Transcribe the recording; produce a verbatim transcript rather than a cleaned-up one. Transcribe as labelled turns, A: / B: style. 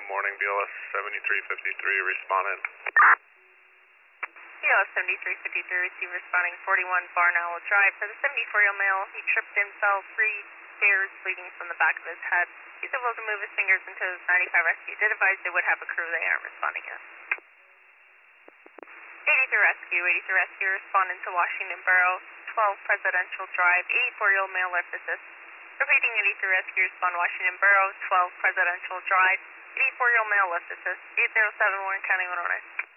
A: morning, B L S seventy-three fifty-three, responding.
B: B L S seventy-three fifty-three, receive responding forty-one Barnell Drive. For the seventy-four-year-old male, he tripped and fell three stairs, bleeding from the back of his head. He's able to move his fingers into his ninety-five rescue. Did advise they would have a crew. They aren't responding yet. eighty-three rescue, eighty-three rescue, responding to Washington Borough, twelve Presidential Drive, eighty-four-year-old male lift assist. Repeating, eighty-three rescue, respond Washington Borough, twelve Presidential Drive, eighty-four-year-old male lift assist, eight zero seven Warren County one oh nine.